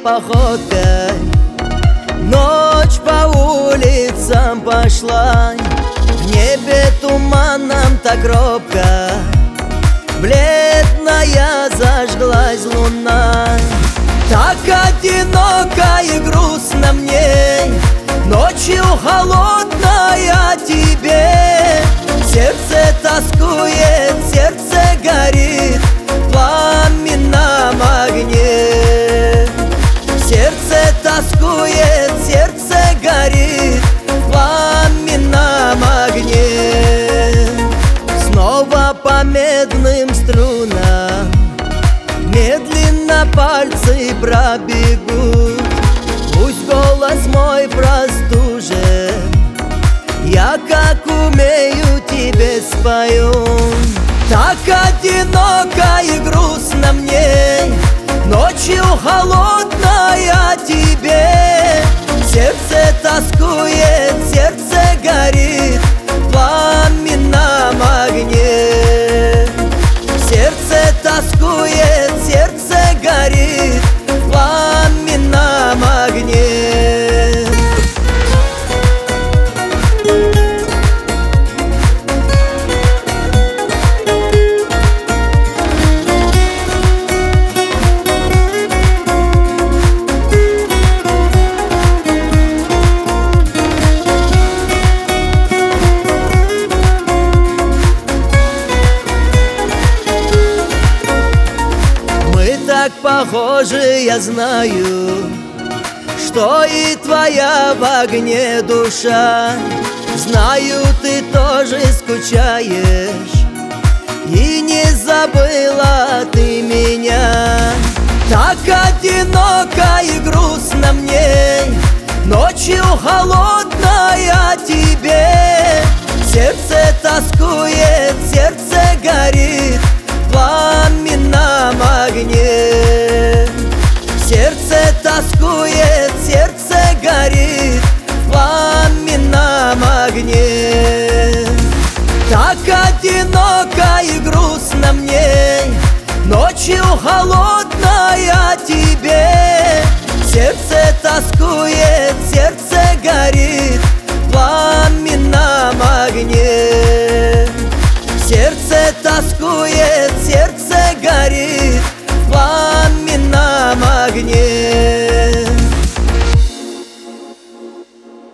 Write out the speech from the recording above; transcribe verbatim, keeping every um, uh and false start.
походкой. Ночь по улицам пошла, в небе туманом так робко, бледная зажглась луна. Так одиноко и грустно мне, ночью холодная тебе. Сердце тоскует, сердце горит в пламенном огне. Сердце тоскует, сердце горит в пламенном огне. Снова по медным струнам медленно пальцы пробегут. Пусть голос мой простужен, я как умею тебе спою. Так одиноко и грустно мне, ночью холодная тебе. Сердце тоскует, сердце горит в пламенном огне. Сердце тоскует, сердце горит в пламенном огне. Так похоже, я знаю, что и твоя в огне душа. Знаю, ты тоже скучаешь, и не забыла ты меня. Так одиноко и грустно мне, ночью холодная тебе. Сердце тоскует, сердце горит в пламенном огне. Сердце тоскует, сердце горит в пламенном огне. Так одиноко и грустно мне, ночью холодная тебе. Сердце тоскует, сердце горит